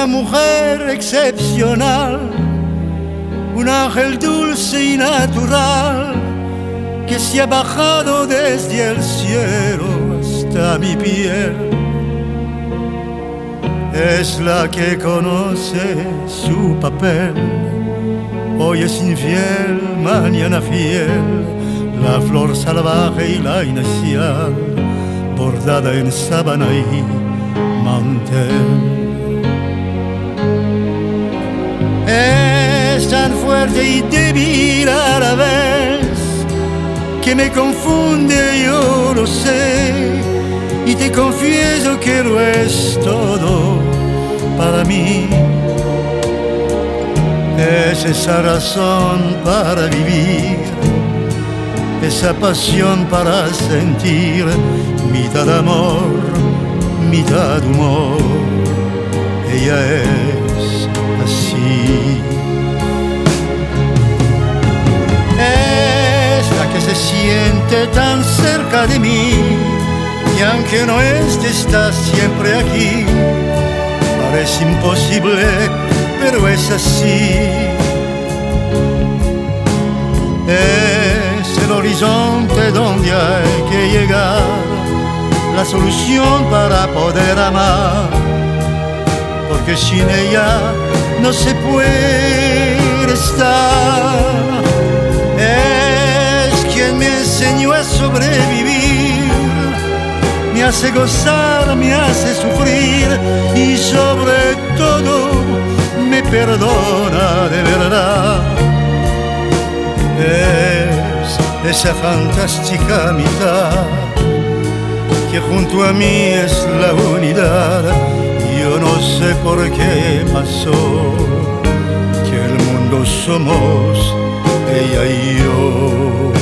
mujer excepcional, un ángel dulce y natural que se ha bajado desde el cielo hasta mi piel. Es la que conoce su papel, hoy es infiel, mañana fiel, la flor salvaje y la inicial, bordada en sábana y mantel. Es tan fuerte y débil a la vez que me confunde, yo lo sé, y te confieso que lo es todo para mí. Es esa razón para vivir, esa pasión para sentir, mitad amor, mitad humor. Ella es así. Es la que se siente tan cerca de mí, y aunque no esté, está siempre aquí. Parece imposible, pero es así. Es el horizonte donde hay que llegar, la solución para poder amar, porque sin ella no se puede estar. Es quien me enseñó a sobrevivir, me hace gozar, me hace sufrir y sobre todo me perdona de verdad. Es esa fantástica mitad que junto a mí es la unidad. Yo no sé por qué pasó, que el mundo somos ella y yo.